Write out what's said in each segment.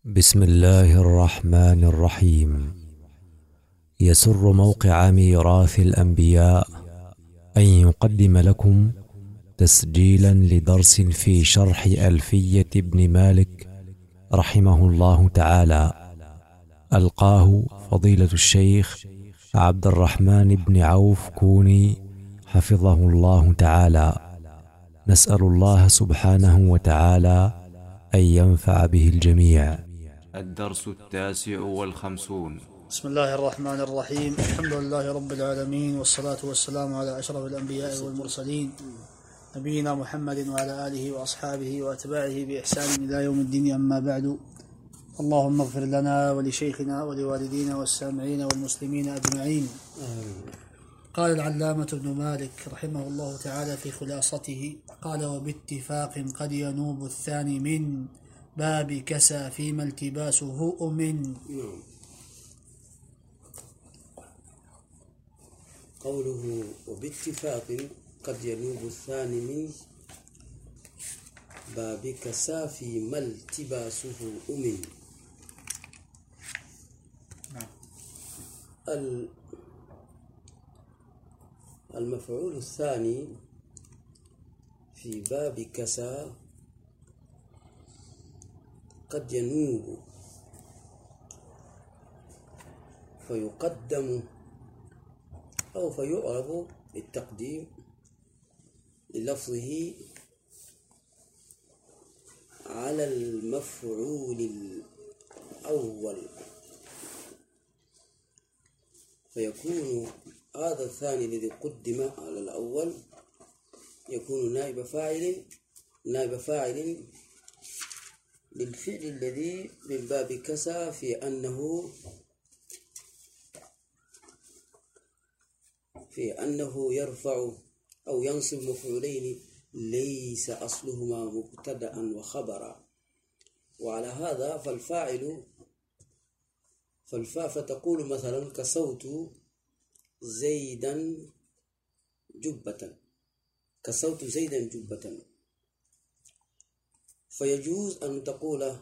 بسم الله الرحمن الرحيم. يسر موقع ميراث الأنبياء أن يقدم لكم تسجيلا لدرس في شرح ألفية ابن مالك رحمه الله تعالى، ألقاه فضيلة الشيخ عبد الرحمن بن عوف كوني حفظه الله تعالى. نسأل الله سبحانه وتعالى أن ينفع به الجميع. الدرس 59. بسم الله الرحمن الرحيم. الحمد لله رب العالمين، والصلاة والسلام على أشرف الأنبياء والمرسلين، نبينا محمد وعلى آله وأصحابه وأتباعه بإحسان إلى يوم الدين. أما بعد، اللهم اغفر لنا ولشيخنا ولوالدينا والسامعين والمسلمين أجمعين. قال العلامة ابن مالك رحمه الله تعالى في خلاصته، قال: وباتفاق قد ينوب الثاني من باب كسى فيما التباسه أمن. قوله وباتفاق قد ينوب الثاني من باب كسى فيما التباسه أمن. المفعول الثاني في باب كسى قد ينوب فيقدم أو فيعرب بالتقديم للفظه على المفعول الأول، فيكون هذا الثاني الذي قدم على الأول يكون نائب فاعل للفعل الذي من باب كسى، في أنه يرفع أو ينصب مفعولين ليس أصلهما مبتدأ وخبرا. وعلى هذا فتقول مثلا: كسوت زيدا جبة، كسوت زيدا جبة. فيجوز أن تقول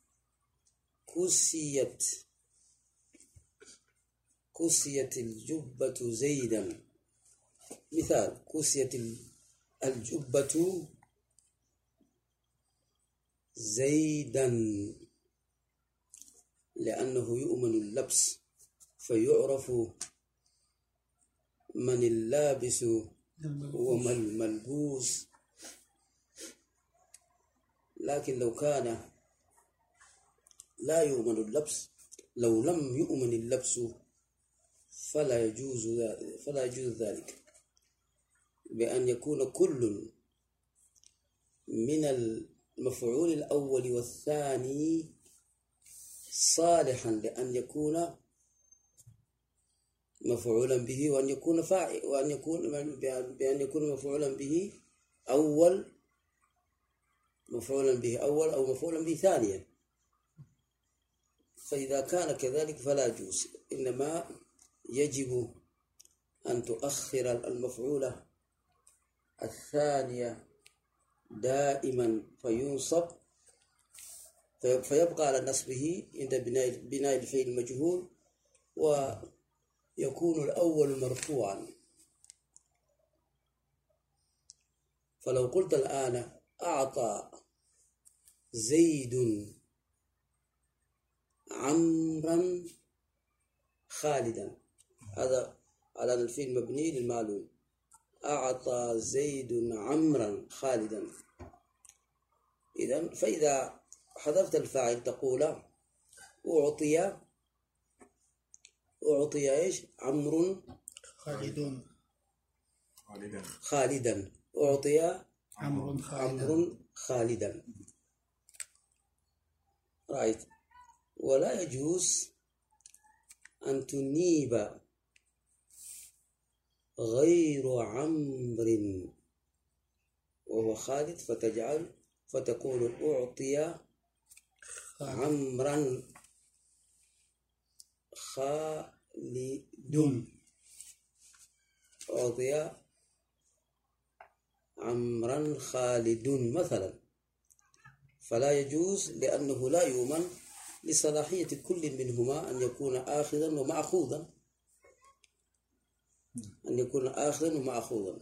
كسيت الجبة زيدا. مثال: كسيت الجبة زيدا، لأنه يؤمن اللبس، فيعرف من اللابس وما الملبوس. لكن لو كان لا يؤمن اللبس، لو لم يؤمن اللبس فلا يجوز ذلك، بأن يكون كل من المفعول الأول والثاني صالحا لأن يكون مفعولا به، وأن يكون بأن يكون مفعولا به أول أو مفعولا به ثانيا. فإذا كان كذلك فلا يجوز، إنما يجب أن تؤخر المفعول الثانية دائما فينصب، فيبقى على نصبه عند بناء الفعل المجهول، ويكون الأول مرفوعا. فلو قلت الآن: أعطى زيد عمرا خالدا، هذا على الفعل مبني للمعلوم. أعطى زيد عمرا خالدا. فإذا حذفت الفاعل تقول: أعطي إيش؟ عمرو خالدا. أعطي عمرو خالدا. رأيت؟ ولا يجوز أن تنيب غير عمرو وهو خالد فتقول: أعطي عمرا خالد. أعطي عمرا خالد مثلا، فلا يجوز، لأنه لا يؤمن لصلاحية كل منهما أن يكون آخذا ومأخوذا، أن يكون آخذا ومأخوذا.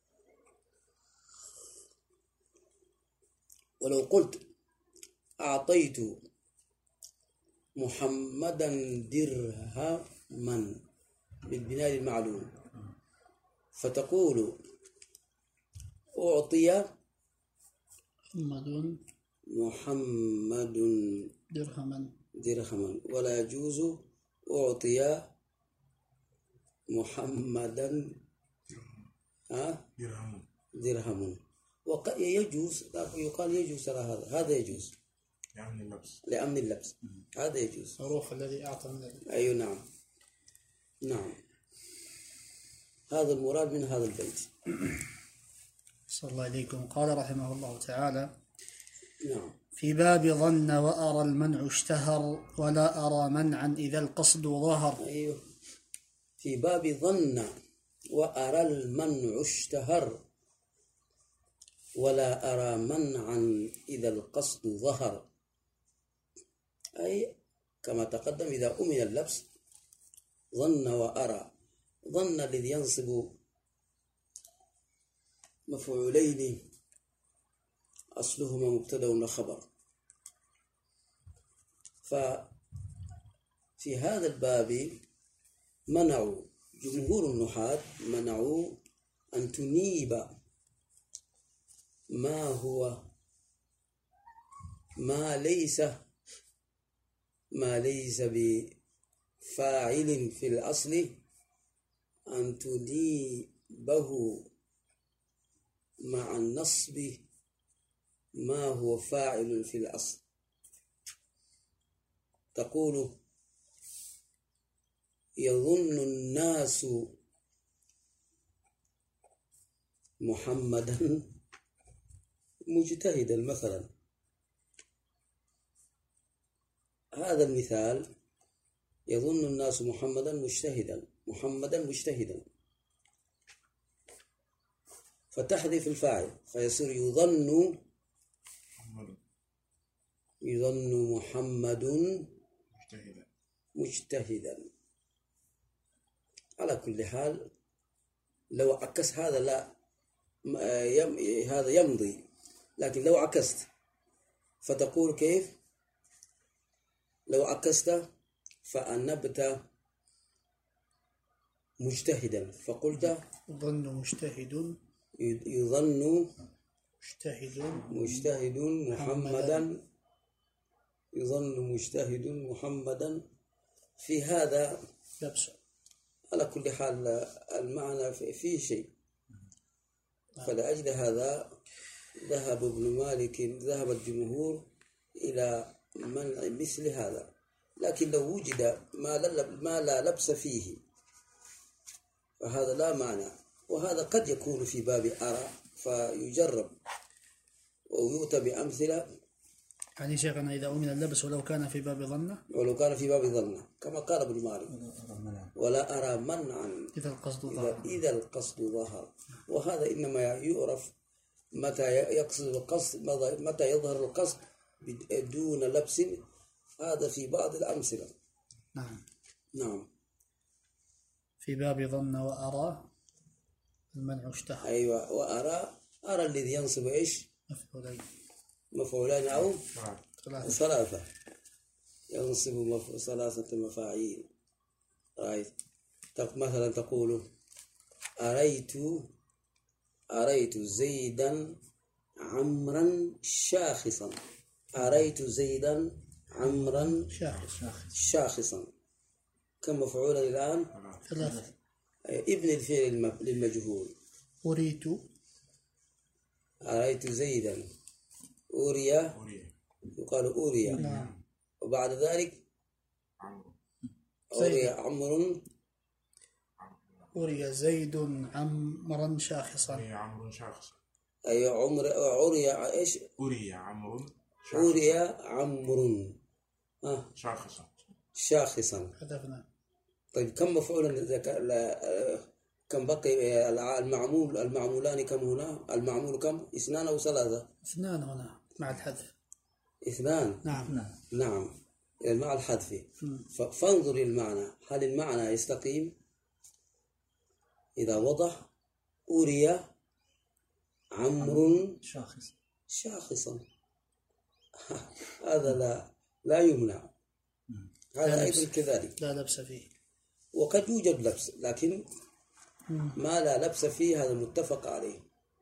ولو قلت أعطيت محمدا درهما بالبناء المعلوم، فتقول أعطي محمد درهما، ولا يجوز أعطي محمدا درهم. يجوز، يقال يجوز ترى، هذا يجوز لأمن اللبس، هذا يجوز. حروف الذي أعطى من أيوة نعم نعم، هذا المراد من هذا البيت. صلى الله عليكم. قال رحمه الله تعالى: نعم. في باب ظن وأرى المنع اشتهر، ولا أرى منعا إذا القصد ظهر. أيوه، في باب ظن وأرى المنع اشتهر، ولا أرى منعا إذا القصد ظهر. أي كما تقدم، إذا أمن اللبس ظن وأرى. ظن الذي ينصب مفعولين أصلهما مبتدأ وخبر. ففي هذا الباب منعوا جمهور النحاة، منعوا أن تنيب ما ليس بفاعل في الأصل، أن تنيبه مع النصب ما هو فاعل في الأصل. تقول يظن الناس محمدا مجتهدا مثلا. هذا المثال، يظن الناس محمدا مجتهدا، فتحذف الفاعل فيصير يظن محمد مجتهدا. على كل حال لو عكس هذا لا هذا يمضي، لكن لو عكست فتقول كيف؟ لو عكست فأنبت مجتهدا، فقلت يظن مجتهد محمدا، يظن مجتهد محمدا. في هذا لبس. على كل حال المعنى فيه شيء. فلأجل هذا ذهب الجمهور إلى منع مثل هذا. لكن لو وجد ما لا لبس فيه فهذا لا معنى. وهذا قد يكون في باب أرى فيجرب ويؤتى بأمثلة. يعني شيخنا إذا أمن اللبس ولو كان في باب ظنه، كما قال ابن مالك: ولا أرى منعا إذا القصد ظهر. وهذا إنما يعرف متى يظهر القصد دون لبس. هذا في بعض الأمثلة. نعم. في باب ظن وأرى المنع اشتهر. أيوة، أرى الذي ينصب إيش؟ مفعولين أو ثلاثة، ينصب ثلاثة مفاعيل. رأيت مثلا تقول أريت زيدا عمرا شاخصا. أريت زيدا عمرا شاخصا. كم مفعولا الآن؟ ثلاثة. ابن الفعل للمجهول. أريت زيدا. أوريا يقال أوريا. نعم. وبعد ذلك أوريا عمر. أوريا زيد عمرا شاخصا. أي عمر أوريا إيش؟ أوريا عمر شاخصا. حذفنا. طيب كم مفعولا؟ كم بقي المعمولان كم هنا؟ المعمول كم؟ 2 أو 3؟ 2 هنا مع الحذف. 2. نعم. نعم. مع الحذف. فانظر المعنى، هل المعنى يستقيم؟ إذا وضح أري عمرو شاخصا هذا لا يمنع، هذا أيضا كذلك لا لبس فيه. وقد يوجد لبس، لكن ما لا لبس فيه هذا متفق عليه.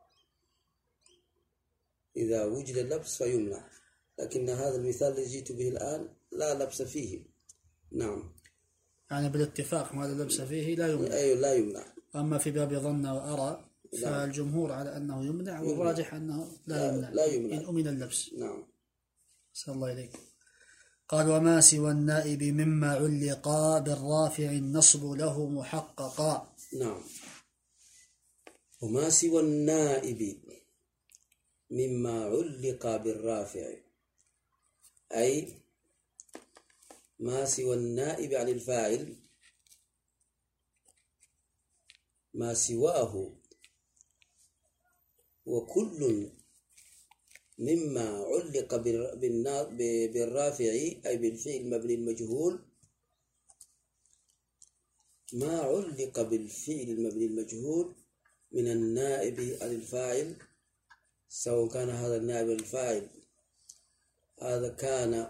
إذا وجد اللبس فيمنع، لكن هذا المثال الذي جئت به الآن لا لبس فيه. نعم، يعني بالاتفاق ما لا لبس فيه لا يمنع. أيوه لا يمنع. أما في باب ظن وأرى فالجمهور على أنه يمنع، والراجح أنه لا يمنع إن أمن اللبس. نعم. صلى الله عليك. قال وما سوى النائب مما علقا بالرافع النصب له محققا. نعم، وما سوى النائب مما علق بالرافع، أي ما سوى النائب عن الفاعل، ما سواه، وكل مما علق بالرافع أي بالفعل المبني المجهول، ما علق بالفعل المبني المجهول من النائب عن الفاعل، سواء كان هذا النائب الفاعل هذا كان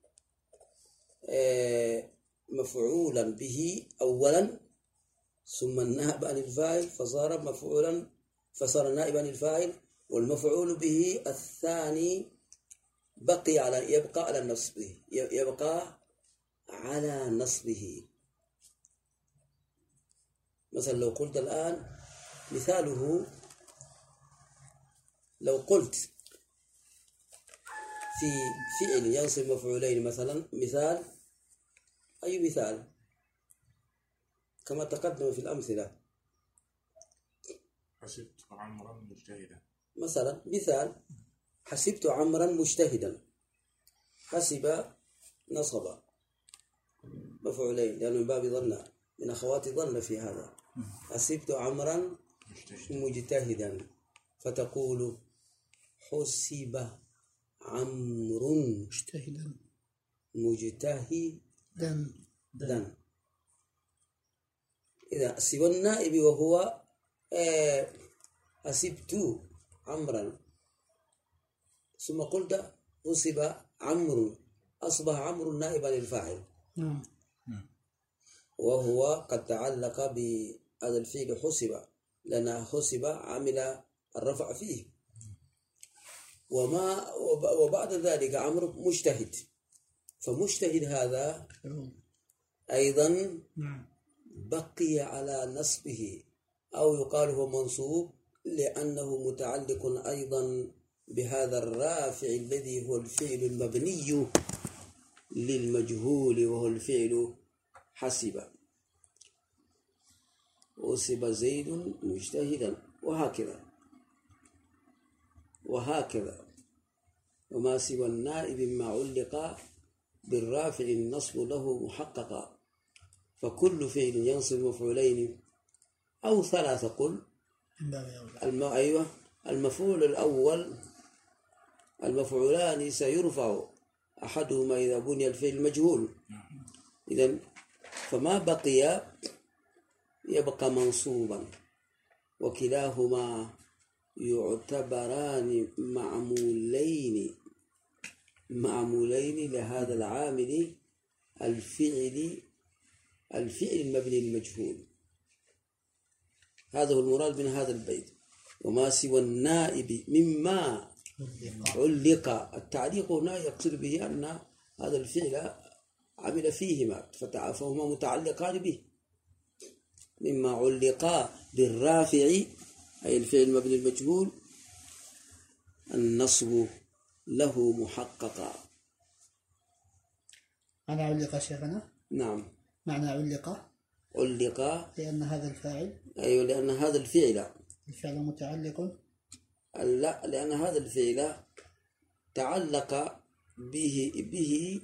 مفعولا به أولا ثم النائب عن الفاعل فصار مفعولا، فصار نائبا عن الفاعل، والمفعول به الثاني يبقى على نصبه. مثلا لو قلت الآن مثاله، لو قلت في فعل ينصب مفعولين مثلا، مثال أي مثال كما تقدم في الأمثلة، حسبت عمرا مجتهدا مثلا، مثال حسبت عمرا مجتهدا، حسب نصب مفعولين لأنه من باب ظن، من أخوات ظن في هذا. حسبت عمرا مجتهدا، فتقول حسب عمرو مجتهدا. إذا سوى النائب وهو حسبت عمرا ثم قلت حسب عمرو، أصبح عمرو نائبا للفاعل، وهو قد تعلق بهذا الفعل حسب، لأن حسب عمل الرفع فيه. وبعد ذلك عمرو مجتهد، فمجتهد هذا أيضا بقي على نصبه، أو يقال هو منصوب لأنه متعلق أيضا بهذا الرافع الذي هو الفعل المبني للمجهول، وهو الفعل حسب. حسب زيد مجتهدا، وهكذا. وما سوى النائب ما علق بالرافع النصب له محققا، فكل فعل ينصب مفعولين أو ثلاثة، قل أيوة المفعول الأول، المفعولان سيرفع أحدهما إذا بني الفعل المجهول، إذن فما بقي يبقى منصوبا، وكلاهما يعتبران معمولين لهذا العامل الفعل المبني المجهول. هذا هو المراد من هذا البيت. وما سوى النائب مما علق، التعليق هنا يقصد به أن هذا الفعل عمل فيهما فهما متعلقان به. مما علق بالرافع أي الفعل المبني المجهول النصب له محققا. معنى علق شيخنا؟ نعم، معنى علق لأن هذا الفاعل، أيوة لأن هذا الفعل متعلق، لا، لأن هذا الفعل تعلق به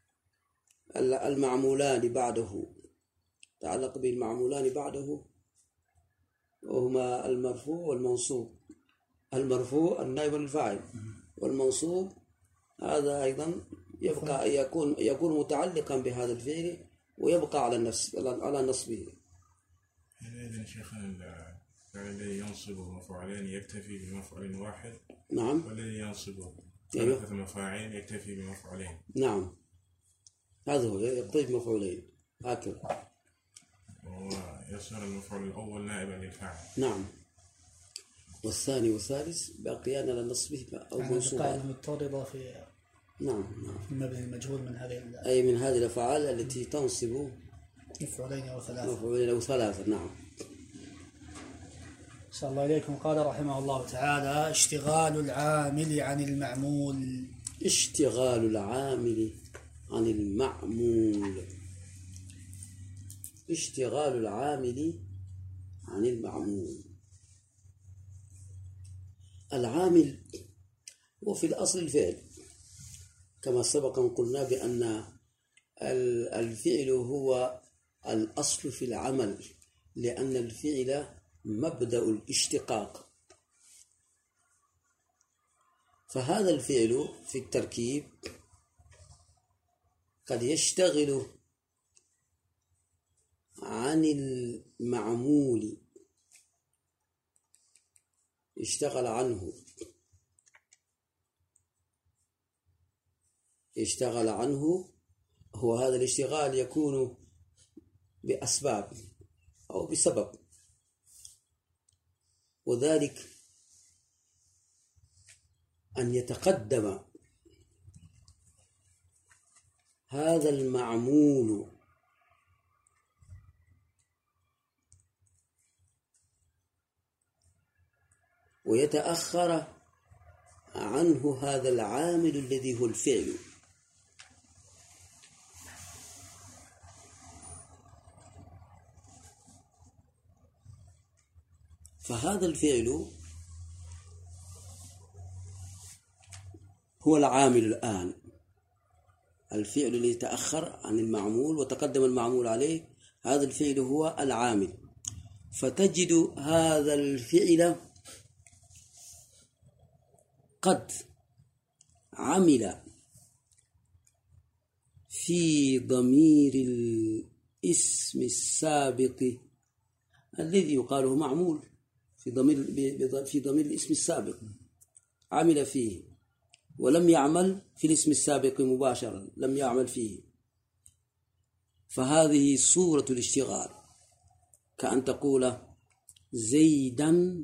المعمولان بعده، تعلق به المعمولان بعده، وهما المرفوع والمنصوب. المرفوع النائب الفاعل، والمنصوب هذا أيضا يبقى يكون متعلقا بهذا الفعل ويبقى على النفس على نصبه. إذن شيخنا الذي ينصب مفعولين يكتفي بمفعول واحد. نعم. والذي ينصب ثلاثة مفاعيل يكتفي بمفعولين. نعم، هذا هو يكتفي بمفعولين هكذا. ويصير المفعول الأول نائبا للفاعل. نعم. والثاني والثالث باقيان على نصبه أو منصوبان. القاعدة المضطردة في نعم في المبني المجهول من هذه أي من هذه الأفعال التي تنصب مفعولين أو ثلاثة. مفعولين أو ثلاثة. نعم. صلى الله عليكم. قال رحمه الله تعالى: اشتغال العامل عن المعمول. اشتغال العامل عن المعمول. اشتغال العامل عن المعمول. العامل هو في الأصل الفعل، كما سبق أن قلنا بأن الفعل هو الأصل في العمل، لأن الفعل مبدأ الاشتقاق. فهذا الفعل في التركيب قد يشتغل عن المعمول، يشتغل عنه. هو هذا الاشتغال يكون بأسباب أو بسبب، وذلك أن يتقدم هذا المعمول ويتأخر عنه هذا العامل الذي هو الفعل. فهذا الفعل هو العامل الآن، الفعل الذي تأخر عن المعمول وتقدم المعمول عليه، هذا الفعل هو العامل. فتجد هذا الفعل قد عمل في ضمير الاسم السابق الذي يقاله معمول، في ضمير الاسم السابق عمل فيه، ولم يعمل في الاسم السابق مباشرة، لم يعمل فيه. فهذه صورة الاشتغال، كأن تقول زيدا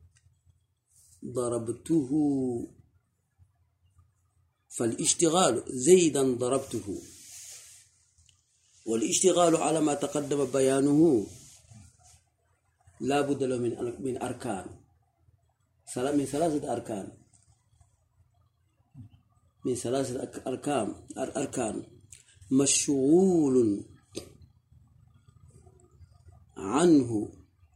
ضربته، فالاشتغال زيدا ضربته، والاشتغال على ما تقدم بيانه لا بد له من أركان، من ثلاثة أركان. مشغول عنه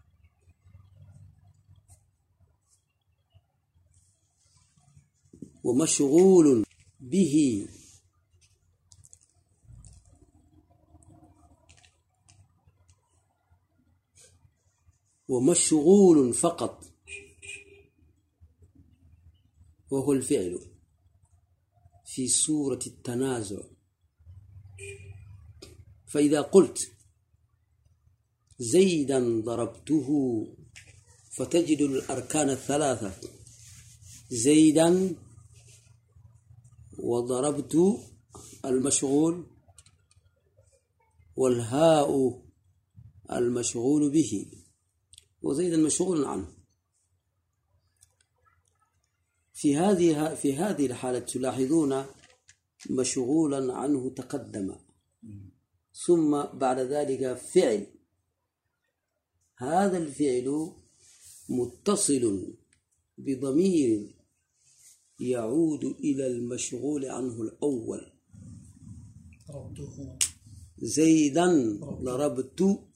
ومشغول به ومشغول فقط، وهو الفعل في صورة التنازع. فإذا قلت زيدا ضربته فتجد الأركان الثلاثة: زيدا وضربت المشغول والهاء المشغول به وزيدا مشغول عنه. في هذه الحالة تلاحظون مشغولا عنه تقدم، ثم بعد ذلك فعل. هذا الفعل متصل بضمير يعود إلى المشغول عنه الأول. زيدا ضربته،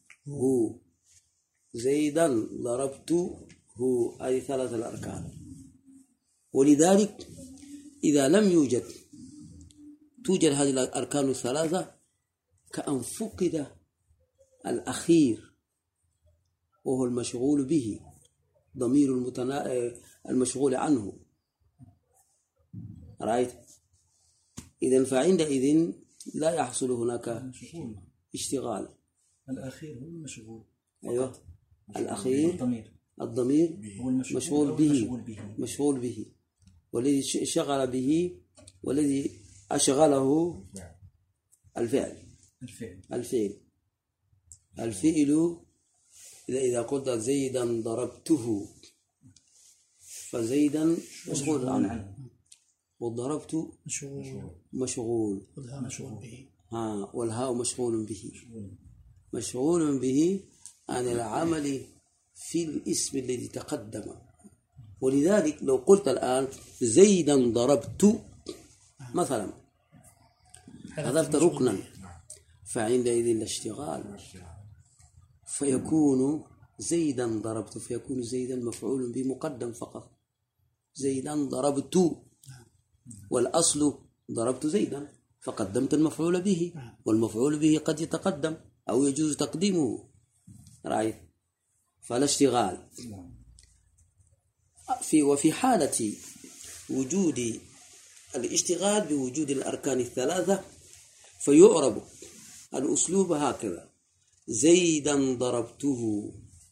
زيدا ضربته، هذه ثلاثة الأركان. ولذلك إذا لم توجد هذه الأركان الثلاثة كأن فقد الأخير وهو المشغول به، ضمير المشغول عنه. رأيت؟ إذن فعندئذ لا يحصل هناك اشتغال. الأخير هو المشغول. أيوة الأخير الضمير مشغول به والذي شغل به والذي أشغله الفعل. إذا قلت زيدا ضربته فزيدا مشغول عنه وضربت مشغول والهاء مشغول به عن العمل في الاسم الذي تقدم. ولذلك لو قلت الآن زيدا ضربت مثلا حذفت ركنا فعندئذ الاشتغال فيكون زيدا ضربت فيكون زيدا مفعول به مقدم فقط. زيدا ضربت والأصل ضربت زيدا فقدمت المفعول به والمفعول به قد يتقدم أو يجوز تقديمه. رأيت؟ فلا اشتغال. وفي حالة وجود الاشتغال بوجود الأركان الثلاثة فيعرب الأسلوب هكذا: زيدا ضربته.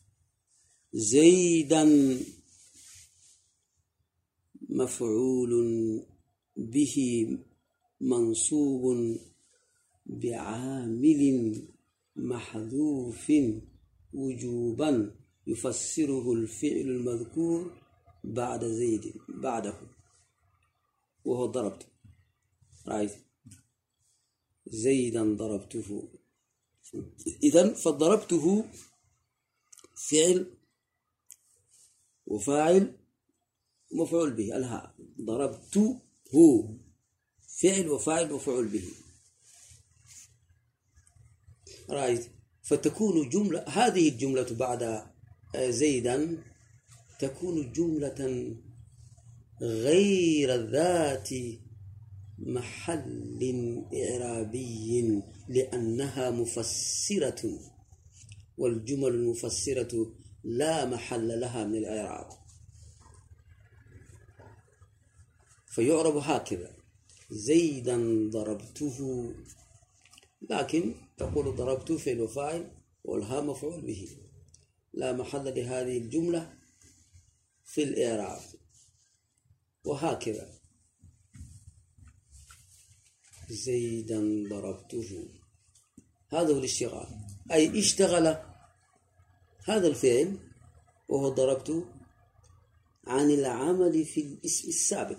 زيدا مفعول به منصوب بعامل محذوف وجوبا يفسره الفعل المذكور بعد زيد بعده وهو ضربت. رأيت؟ زيدا ضربته. إذن فضربته فعل وفاعل مفعول به الهاء. ضربته فعل وفاعل مفعول به. رأيت؟ فتكون جملة هذه الجملة بعد زيدا تكون جملة غير ذات محل إعرابي لأنها مفسرة والجمل المفسرة لا محل لها من الإعراب فيعرب هكذا: زيدا ضربته. لكن تقول ضربته فعل وفاعل والها مفعول به لا محل لهذه الجملة في الإعراب. وهكذا زيدا ضربته هذا هو الاشتغال، أي اشتغل هذا الفعل وهو ضربته عن العمل في الاسم السابق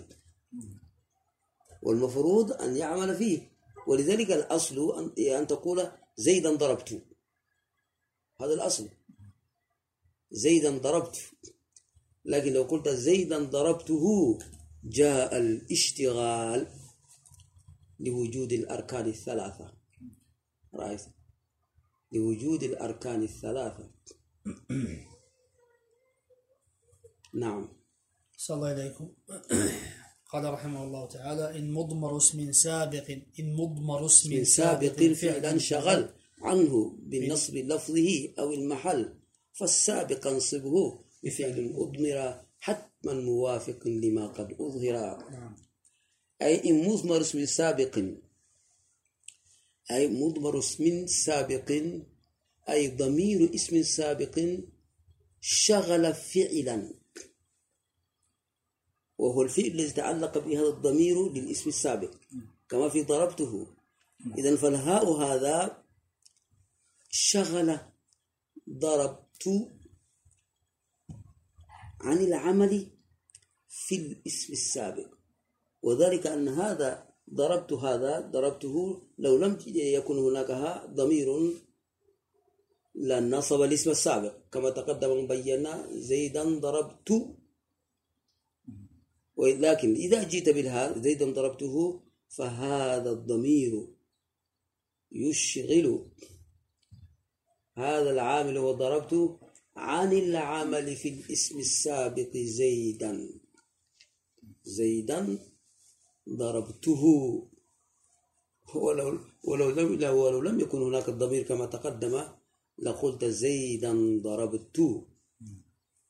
والمفروض أن يعمل فيه. ولذلك الأصل أن تقول زيدا ضربته، هذا الأصل زيدا ضربته. لكن لو قلت زيدا ضربته جاء الاشتغال لوجود الأركان الثلاثة. رأيت؟ لوجود الأركان الثلاثة. نعم. صلى الله عليكم. قال رحمه الله تعالى: إن مضمر اسم سابق فعلا شغل عنه بالنصب لفظه أو المحل فالسابق انصبه بفعل أضمر حتما موافق لما قد أظهر. أي إن مضمر اسم سابق أي مضمر اسم سابق أي ضمير اسم سابق شغل فعلا وهو الفعل الذي تعلق بهذا الضمير للاسم السابق كما في ضربته. إذن فالهاء هذا شغل ضربت عن العمل في الاسم السابق، وذلك أن هذا ضربته لو لم يكن هناك هاء ضمير لنصب الاسم السابق كما تقدم بينا زيدا ضربت. ولكن إذا جئت بالهاء زيدا ضربته فهذا الضمير يشغل هذا العامل هو ضربته عن العمل في الاسم السابق زيدا ضربته. ولو لم يكن هناك الضمير كما تقدم لقلت زيدا ضربت.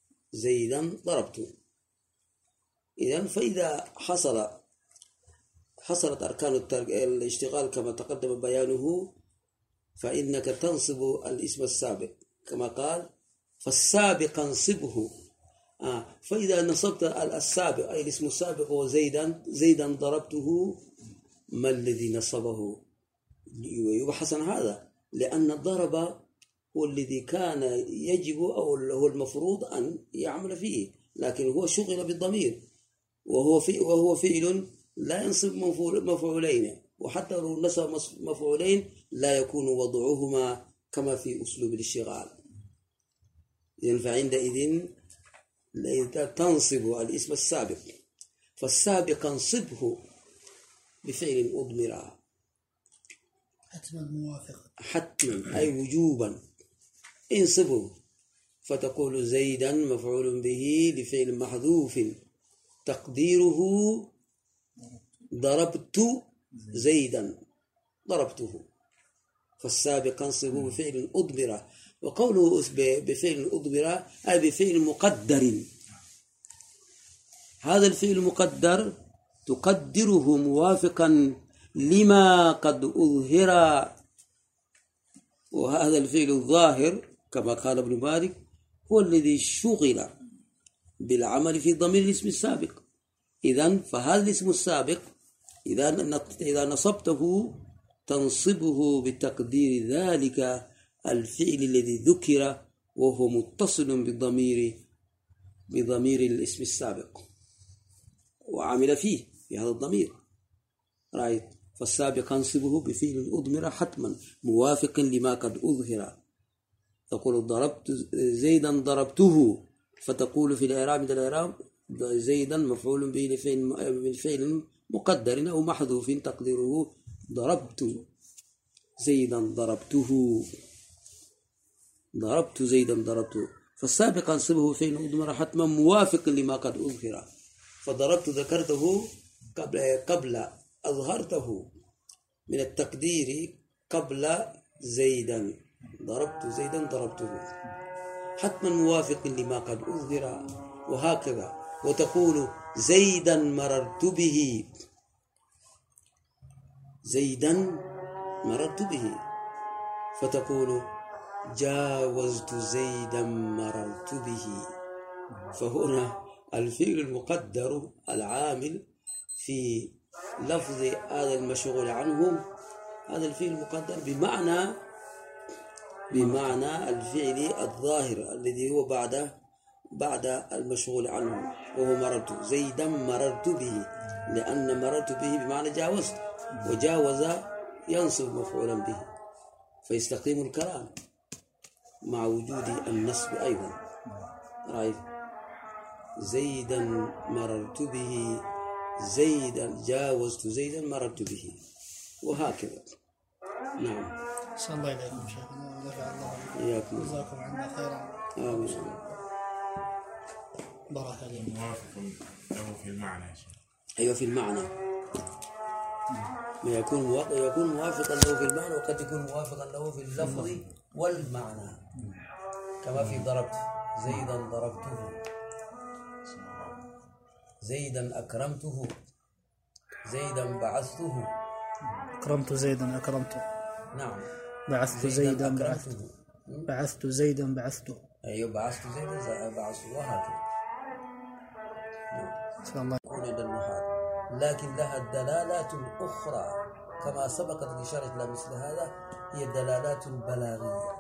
إذن فإذا حصل حصلت أركان الاشتغال كما تقدم بيانه، فإنك تنصب الاسم السابق كما قال فالسابق انصبه. فإذا نصبت السابق أي الاسم السابق هو زيدا ضربته، ما الذي نصبه؟ يبحث عن هذا، لأن الضرب هو الذي كان يجب أو هو المفروض أن يعمل فيه، لكن هو شغل بالضمير، وهو فعل لا ينصب مفعولين، وحتى لو نصب مفعولين لا يكون وضعهما كما في أسلوب الاشتغال. إذن فعندئذ تنصب الاسم السابق، فالسابق انصبه بفعل أضمر حتما موافقا، حتما أي وجوبا انصبه، فتقول زيدا مفعول به لفعل محذوف تقديره ضربت زيدا ضربته، فالسابق انصبه بفعل أضمر. وقوله بفعل أضمر أي بفعل مقدر، هذا الفعل مقدر تقدره موافقا لما قد أظهر، وهذا الفعل الظاهر كما قال ابن مالك هو الذي شغل بالعمل في ضمير الاسم السابق. إذن فهذا الاسم السابق إذا نصبته تنصبه بتقدير ذلك الفعل الذي ذكر وهو متصل بضمير الاسم السابق وعمل فيه بهذا الضمير. رأيت؟ فالسابق انصبه بفعل أضمر حتما موافق لما قد أظهر. تقول ضربت زيدا ضربته، فتقول في الإعراب من الإعراب زيدا مفعول به لفعل مقدر أو محذوف تقديره ضربت زيدا ضربته، ضربت زيدا ضربته، فالسابق انصبه فعل أضمر حتما موافق لما قد أظهر. فضربت ذكرته قبل أظهرته من التقدير قبل زيدا، ضربت زيدا ضربته حتما موافق لما قد أظهر، وهكذا. وتقول زيدا مررت به، زيدا مررت به، فتقول جاوزت زيدا مررت به. فهنا الفعل المقدر العامل في لفظ هذا المشغول عنهم، هذا الفعل المقدر بمعنى الفعل الظاهر الذي هو بعد المشغول عنه، وهو مررت زيدا مررت به، لأن مررت به بمعنى جاوزت، وجاوز ينصب مفعولا به، فيستقيم الكلام مع وجود النصب أيضا. رأيت؟ زيدا مررت به، زيدا جاوزت زيدا مررت به، وهكذا. نعم. صلى الله إليكم شيخنا ونفع الله إياكم، جزاكم عنا خيرا. آمين. بارك عليكم. موافق له في المعنى يا شيخ. أيوة في المعنى، ما يكون موافقا له في المعنى، وقد يكون موافقا له في اللفظ والمعنى، كما في ضربت زيدا ضربته، زيدا أكرمته، زيدا بعثته. أكرمت زيدا أكرمته. نعم. بعثت زيدا بعثته. بعثت زيدا بعثته. أيوة بعثت زيدا بعثته، وهكذا. صلى الله. يكون عند المحال، لكن لها دلالات أخرى كما سبقت الإشارة إلى مثل هذا، هي الدلالات البلاغية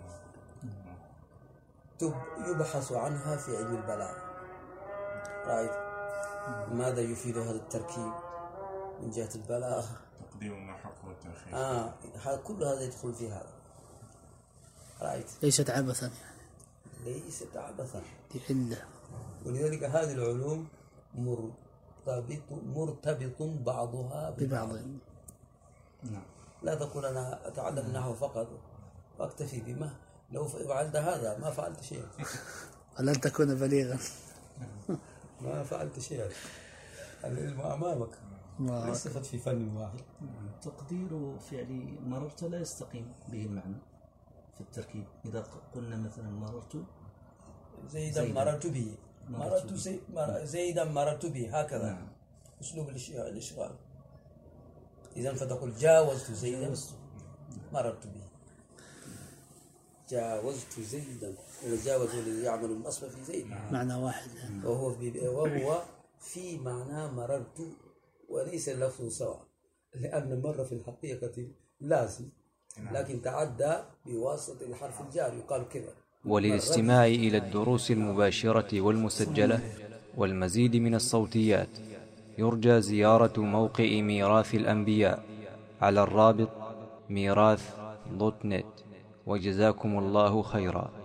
يبحث عنها في علم البلاغة. رأيت؟ ماذا يفيد هذا التركيب من جهة البلاغة؟ تقديم ما حق والتأخير. كل هذا يدخل في هذا. رأيت؟ ليست عبثا، ليست عبثا، لحلة. ولذلك هذه العلوم مرتبط بعضها ببعض. نعم. لا تقول أنا أتعلم النحو فقط وأكتفي بما، لو فعلت هذا ما فعلت شيئا. ولن تكون بليغا. ما فعلت شيئا، العلم أمامك، ليس في فن واحد. تقدير فعل مررت لا يستقيم به المعنى في التركيب. إذا قلنا مثلا مررت زيدا مررت به، مررت زيدا مررت به، هكذا. نعم. أسلوب الإشغال. إذا فتقول جاوزت زيدا مررت به. جاوزت زيدا، وجاوز الذي يعمل النصب في زيد معنى واحد، وهو في معنى مررت، وليس اللفظ سواء، لأن مر في الحقيقة لازم، لكن تعدى بواسطة الحرف الجار يقال كذا. وللاستماع إلى الدروس المباشرة والمسجلة والمزيد من الصوتيات يرجى زيارة موقع ميراث الأنبياء على الرابط ميراث.net. وجزاكم الله خيرا.